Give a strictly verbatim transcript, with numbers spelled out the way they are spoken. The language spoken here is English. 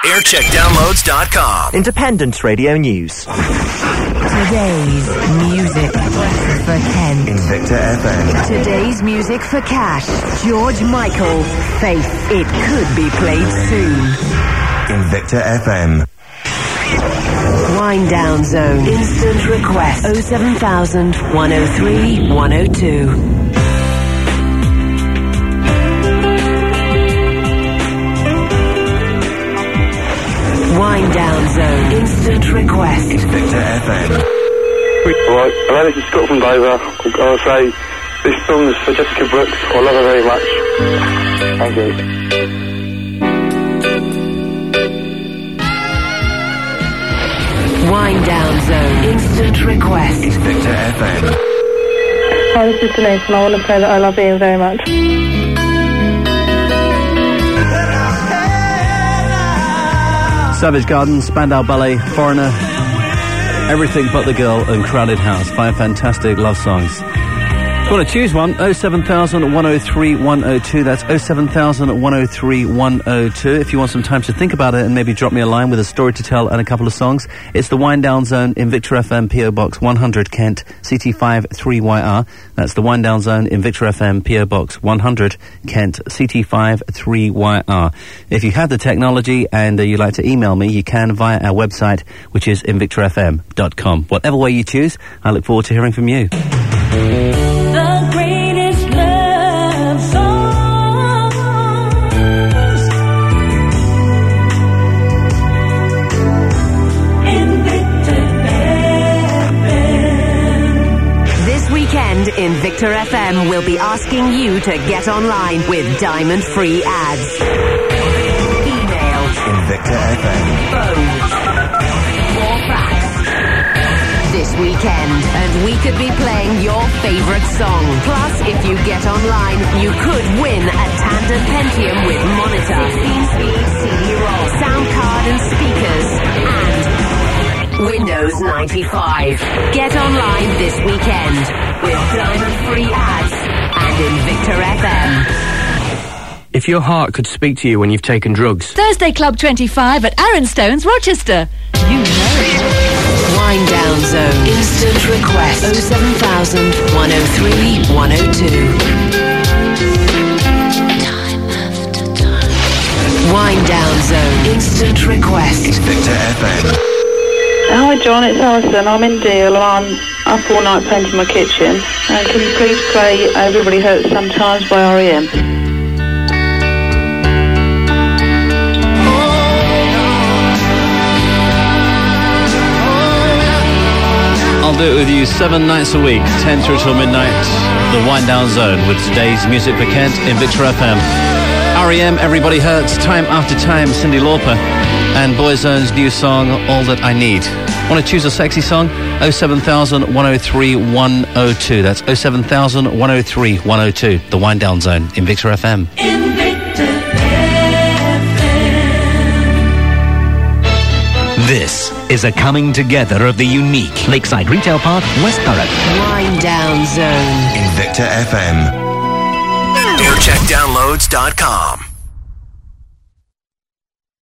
aircheck downloads dot com. Independent Radio News. Today's music for Kent. Invicta F M. Today's music for Cash. George Michael, Faith. It could be played soon. Invicta F M. Wind Down Zone. Instant request. oh seven thousand, one oh three, one oh two. Wind Down Zone. Instant request. Invicta F M. Right, hello, this is Scott from Dover. I'm going to say this song's for Jessica Brooks. I love her very much. Thank you. Wind Down Zone. Instant request. Invicta F M. Hi, this is Denise, and I want to say that I love Ian very much. Savage Garden, Spandau Ballet, Foreigner, Everything But the Girl, and Crowded House. Five fantastic love songs. If you want to choose one, oh seven thousand, one oh three, one oh two. That's oh seven thousand, one oh three, one oh two. If you want some time to think about it and maybe drop me a line with a story to tell and a couple of songs, it's the Wind Down Zone, Invicta F M, P O Box one hundred, Kent, C T five three Y R. That's the Wind Down Zone, Invicta F M, P O Box one hundred, Kent, C T five three Y R. If you have the technology and uh, you'd like to email me, you can via our website, which is invicta f m dot com. Whatever way you choose, I look forward to hearing from you. The greatest love songs. Invicta F M. This weekend, Invicta F M will be asking you to get online with diamond-free ads. Email. Invicta F M. Phone. Or fax. This weekend, and we could be playing your favourite song. Plus, if you get online, you could win a Tandem Pentium with monitor, sixteen speed C D-ROM, sound card and speakers, and Windows ninety-five. Get online this weekend with diamond-free ads and Invicta F M. If your heart could speak to you when you've taken drugs. Thursday Club twenty-five at Aaron Stone's, Rochester. You know it. Wind Down Zone. Instant request. oh seven thousand, one oh three, one oh two. Time after time. Wind Down Zone. Instant request. Invicta F M. Hi, John, it's Alison. I'm in Deal, and I'm up all night painting my kitchen. And can you please play Everybody Hurts Sometimes by R E M? I'll do it with you seven nights a week, ten through till midnight. The Wind Down Zone with today's music for Kent, Invicta F M. R E M, Everybody Hurts, Time After Time, Cyndi Lauper, and Boyzone's new song, All That I Need. Want to choose a sexy song? oh seven thousand, one oh three, one oh two. That's oh seven thousand, one oh three, one oh two. The Wind Down Zone, Invicta F M. Invicta F M. This is a coming together of the unique Lakeside Retail Park, West Thurrock. Wind Down Zone. Invicta F M. aircheck downloads dot com.